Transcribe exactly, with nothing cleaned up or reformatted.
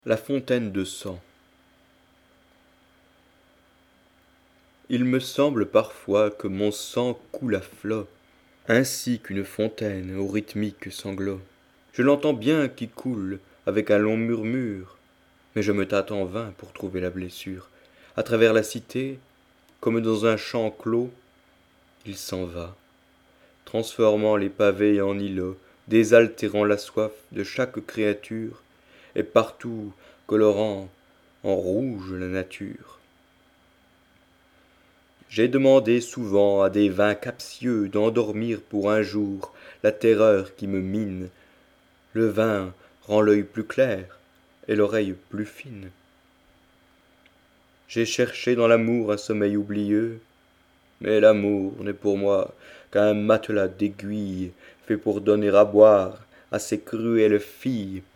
La fontaine de sang. Il me semble parfois que mon sang coule à flots, ainsi qu'une fontaine au rythmique sanglot. Je l'entends bien qui coule avec un long murmure, mais je me tâte en vain pour trouver la blessure. À travers la cité, comme dans un champ clos, il s'en va, transformant les pavés en îlots, désaltérant la soif de chaque créature, et partout colorant en rouge la nature. J'ai demandé souvent à des vins captieux d'endormir pour un jour la terreur qui me mine. Le vin rend l'œil plus clair et l'oreille plus fine. J'ai cherché dans l'amour un sommeil oublieux, mais l'amour n'est pour moi qu'un matelas d'aiguilles fait pour donner à boire à ces cruelles filles